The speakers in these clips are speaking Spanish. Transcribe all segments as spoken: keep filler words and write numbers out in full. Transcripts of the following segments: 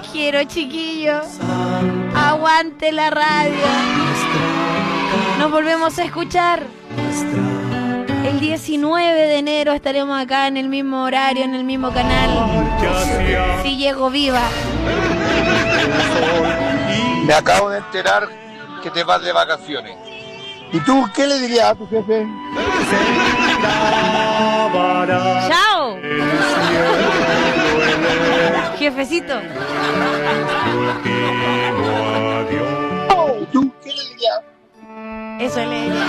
quiero, chiquillos. Aguante la radio. Nos volvemos a escuchar. El diecinueve de enero estaremos acá en el mismo horario, en el mismo canal. Si llego viva. Me acabo de enterar que te vas de vacaciones. ¿Y tú qué le dirías a tu jefe? ¡Chao! Jefecito. ¿Y tú qué le dirías? Eso le diría.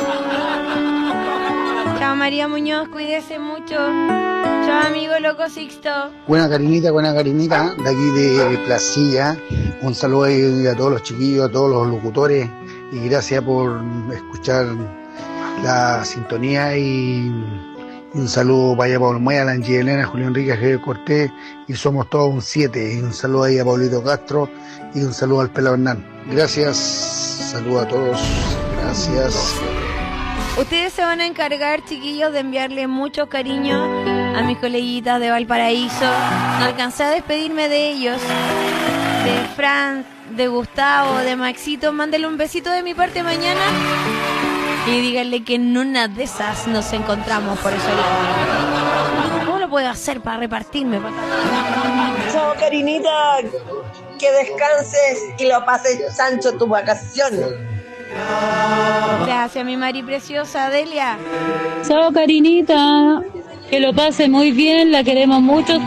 Chao María Muñoz, cuídese mucho. Chao amigo loco Sixto. Buena carinita, buena carinita, de aquí de Placilla. Un saludo ahí a todos los chiquillos, a todos los locutores. Y gracias por escuchar la sintonía y un saludo para allá a Pablo Maya, a la Angie Elena, a Julio Enrique, a Javier Cortés, y somos todos un siete. Y un saludo ahí a Pablito Castro y un saludo al Pelado Hernán. Gracias, saludo a todos, gracias. Ustedes se van a encargar, chiquillos, de enviarle muchos cariños a mis coleguitas de Valparaíso. No alcancé a despedirme de ellos, de Fran, de Gustavo, de Maxito. Mándale un besito de mi parte mañana y díganle que en una de esas nos encontramos por eso. ¿Cómo lo puedo hacer para repartirme? Chao, Karinita, que descanses y lo pases chancho tus vacaciones. Gracias, mi Mari preciosa, Delia. Chao, Karinita, que lo pase muy bien, la queremos mucho.